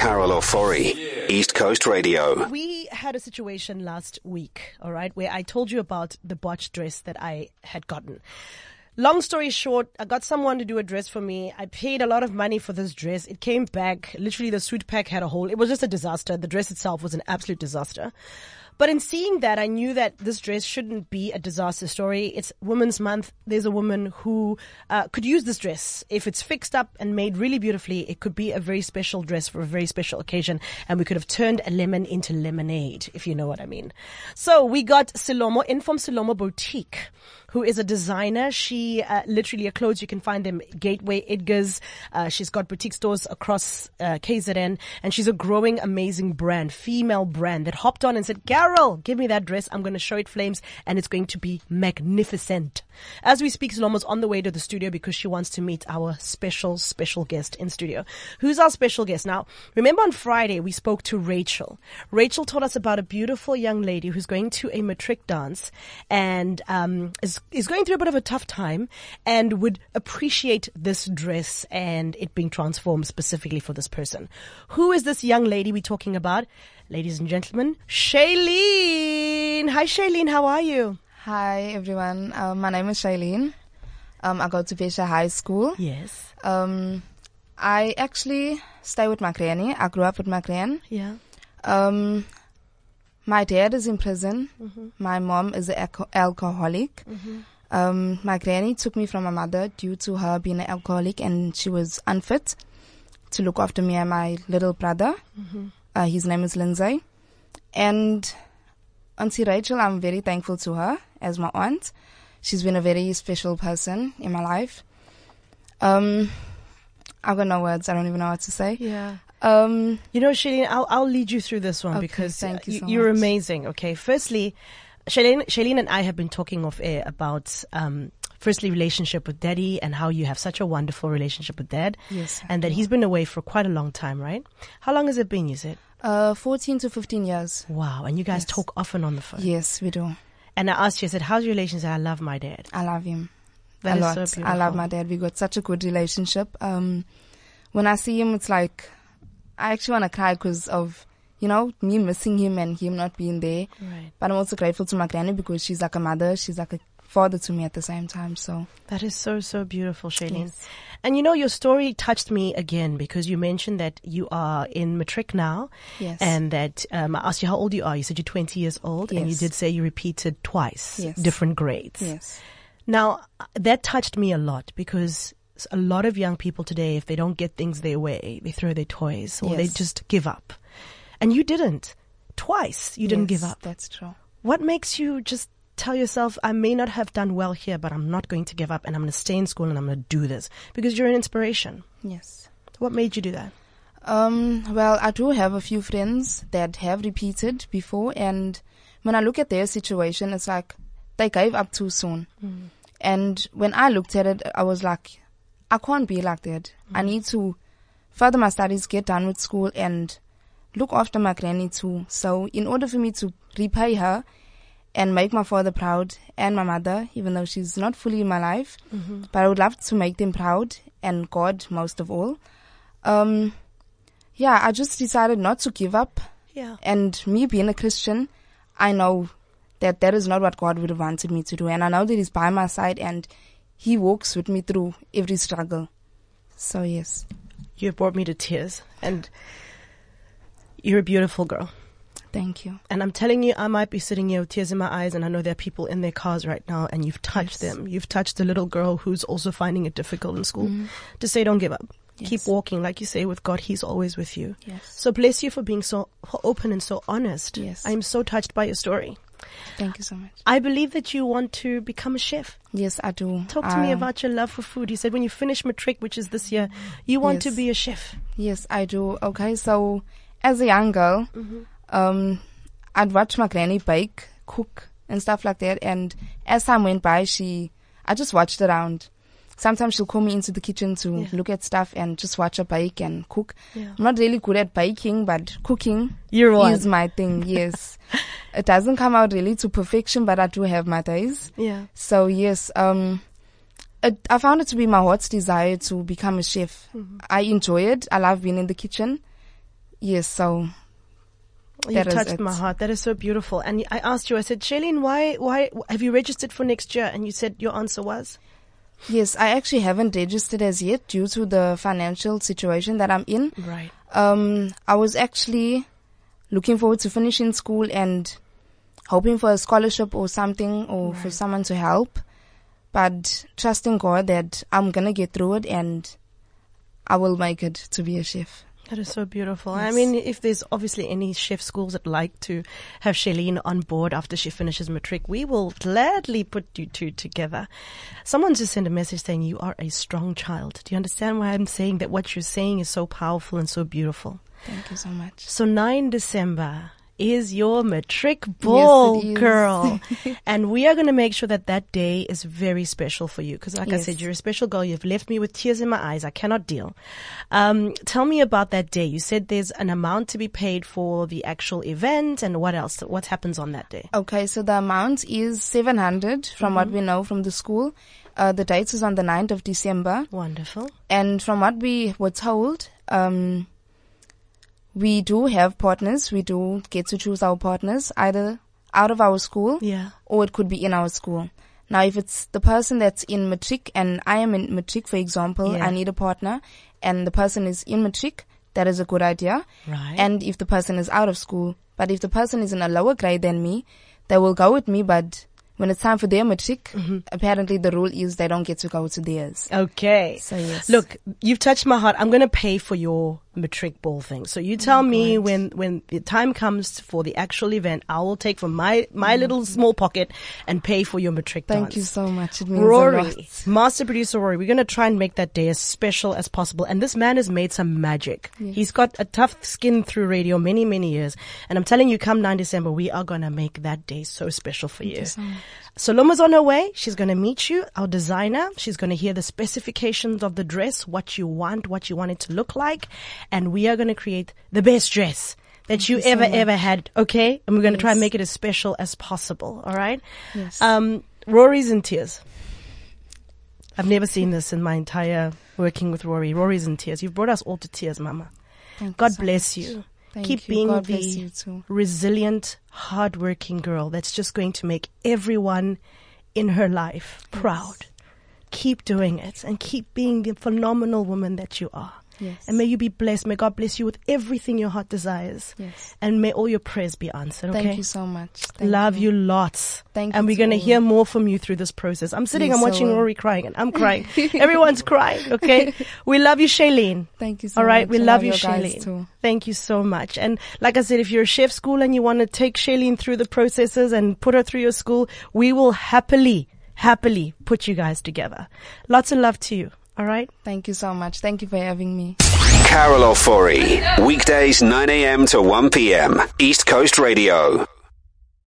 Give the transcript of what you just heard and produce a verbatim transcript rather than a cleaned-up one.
Carol Ofori, East Coast Radio. We had a situation last week, all right, where I told you about the botched dress that I had gotten. Long story short, I got someone to do a dress for me. I paid a lot of money for this dress. It came back. Literally, the suit pack had a hole. It was just a disaster. The dress itself was an absolute disaster. But in seeing that, I knew that this dress shouldn't be a disaster story. It's Women's Month. There's a woman who uh, could use this dress. If it's fixed up and made really beautifully, it could be a very special dress for a very special occasion. And we could have turned a lemon into lemonade, if you know what I mean. So we got Silomo in from Silomo Boutique, who is a designer. She uh, literally, her clothes, you can find them Gateway, Edgar's. Uh, she's got boutique stores across uh, K Z N. And she's a growing, amazing brand, female brand that hopped on and said, Carol, give me that dress. I'm going to show it flames and it's going to be magnificent. As we speak, Silomo's on the way to the studio because she wants to meet our special, special guest in studio. Who's our special guest? Now, remember on Friday, we spoke to Rachel. Rachel told us about a beautiful young lady who's going to a matric dance and um, is, is going through a bit of a tough time and would appreciate this dress and it being transformed specifically for this person. Who is this young lady we're talking about? Ladies and gentlemen, Shailene. Hi, Shailene. How are you? Hi, everyone. Um, my name is Shailene. Um, I go to Pesha High School. Yes. Um, I actually stay with my granny. I grew up with my gran. Yeah. Um, my dad is in prison. Mm-hmm. My mom is an alco- alcoholic. Mm-hmm. Um, my granny took me from my mother due to her being an alcoholic and she was unfit to look after me and my little brother. Mm-hmm. Uh, his name is Lindsay. And Auntie Rachel, I'm very thankful to her as my aunt. She's been a very special person in my life. Um, I've got no words. I don't even know what to say. Yeah. Um, you know, Shailene, I'll, I'll lead you through this one okay, because thank you so you're much. amazing. Okay. Firstly, Shailene, Shailene and I have been talking off air about, um, firstly, relationship with Daddy and how you have such a wonderful relationship with Dad. Yes. And that he's been away for quite a long time, right? How long has it been, you said? Uh, fourteen to fifteen years. Wow. And you guys Yes. talk often on the phone. Yes, we do. And I asked you, I said, how's your relationship? I love my dad. I love him That a is lot. so I love beautiful. my dad. We got such a good relationship. Um, when I see him, it's like I actually want to cry because of, you know, me missing him and him not being there. Right. But I'm also grateful to my granny because she's like a mother. She's like a father to me at the same time. So That is so, so beautiful, Shailene. Yes. And you know, your story touched me again because you mentioned that you are in matric now. Yes. And that, um, I asked you how old you are. You said you're twenty years old. And you Yes. did say you repeated twice. Yes. Different grades. Yes. Now, that touched me a lot because a lot of young people today, if they don't get things their way, they throw their toys or they Yes. just give up. And you didn't. Twice you didn't Yes, give up. That's true. What makes you just tell yourself, I may not have done well here, but I'm not going to give up and I'm going to stay in school and I'm going to do this? Because you're an inspiration. Yes. What made you do that? Um, well, I do have a few friends that have repeated before, and when I look at their situation, it's like they gave up too soon. Mm. And when I looked at it, I was like, I can't be like that. Mm. I need to further my studies, get done with school, and look after my granny too. So in order for me to repay her and make my father proud and my mother, even though she's not fully in my life, Mm-hmm. but I would love to make them proud and God most of all. Um, yeah, I just decided not to give up. Yeah. And me being a Christian, I know that that is not what God would have wanted me to do. And I know that He's by my side and He walks with me through every struggle. So yes. You have brought me to tears and you're a beautiful girl. Thank you. And I'm telling you, I might be sitting here with tears in my eyes and I know there are people in their cars right now and you've touched Yes. them. You've touched a little girl who's also finding it difficult in school. Mhm. To say don't give up. Yes. Keep walking. Like you say, with God, He's always with you. Yes. So bless you for being so open and so honest. Yes. I'm so touched by your story. Thank you so much. I believe that you want to become a chef. Yes, I do. Talk to me Um, about your love for food. You said when you finish matric, which is this year, you want to Yes. be a chef. Yes, I do. Okay, so as a young girl, Mm-hmm. um, I'd watch my granny bake, cook, and stuff like that. And as time went by, she, I just watched around. Sometimes she'll call me into the kitchen to Yeah. look at stuff and just watch her bake and cook. Yeah. I'm not really good at baking, but cooking You're one. is my thing. Yes, it doesn't come out really to perfection, but I do have my days. Yeah. So yes, um, it, I found it to be my heart's desire to become a chef. Mm-hmm. I enjoy it. I love being in the kitchen. Yes, so You that is touched it. my heart. That is so beautiful. And I asked you, I said, Shailene, why, why have you registered for next year? And you said your answer was? Yes, I actually haven't registered as yet due to the financial situation that I'm in. Right. Um, I was actually looking forward to finishing school and hoping for a scholarship or something or Right. for someone to help. But trusting God that I'm going to get through it and I will make it to be a chef. That is so beautiful. I Yes. mean, if there's obviously any chef schools that like to have Shailene on board after she finishes matric, we will gladly put you two together. Someone just sent a message saying you are a strong child. Do you understand why I'm saying that what you're saying is so powerful and so beautiful? Thank you so much. So nine December is your matric ball, Yes, it is. girl. And we are going to make sure that that day is very special for you. Because like I Yes. said, you're a special girl. You've left me with tears in my eyes. I cannot deal. Um, tell me about that day. You said there's an amount to be paid for the actual event, and what else? What happens on that day? Okay, so the amount is seven hundred from what we know from the school. Uh, the date is on the ninth of December. Wonderful. And from what we were told, um, we do have partners. We do get to choose our partners either out of our school Yeah. or it could be in our school. Now, if it's the person that's in matric and I am in matric, for example, Yeah. I need a partner and the person is in matric, that is a good idea. Right. And if the person is out of school, but if the person is in a lower grade than me, they will go with me, but when it's time for their matric, Mm-hmm. apparently the rule is they don't get to go to theirs. Okay. So, yes. Look, you've touched my heart. I'm going to pay for your matric ball thing. So you tell me God. when, when the time comes for the actual event, I will take from my, Mm-hmm. my little small pocket and pay for your matric Thank dance. you so much. It means a Rory, lot. master producer Rory, we're going to try and make that day as special as possible. And this man has made some magic. Yes. He's got a tough skin through radio many, many years. And I'm telling you, come nine December, we are going to make that day so special for you. you so much. Saloma's on her way. She's going to meet you, our designer. She's going to hear the specifications of the dress, what you want, what you want it to look like. And we are going to create the best dress that you, you so ever, much. ever had. Okay. And we're going to try and Yes. make it as special as possible. All right. Yes. Um, Rory's in tears. I've never seen this in my entire working with Rory. Rory's in tears. You've brought us all to tears, Mama. Thank you God so bless much. you. Thank Keep you. being God bless you the too. resilient, hardworking girl that's just going to make everyone in her life proud. Keep doing it and keep being the phenomenal woman that you are. Yes. And may you be blessed. May God bless you with everything your heart desires. Yes. And may all your prayers be answered. Okay. Thank you so much. Thank Love you lots. Thank and you we're going to to hear all. more from you through this process. I'm sitting, Yes, I'm I watching will. Rory crying and I'm crying. Everyone's crying, okay? We love you, Shailene. Thank you so All right, much. we I love you, your guys Shailene. too. Thank you so much. And like I said, if you're a chef school and you want to take Shailene through the processes and put her through your school, we will happily, happily put you guys together. Lots of love to you. All right? Thank you so much. Thank you for having me. Carol Ofori, weekdays nine a.m. to one p.m. East Coast Radio.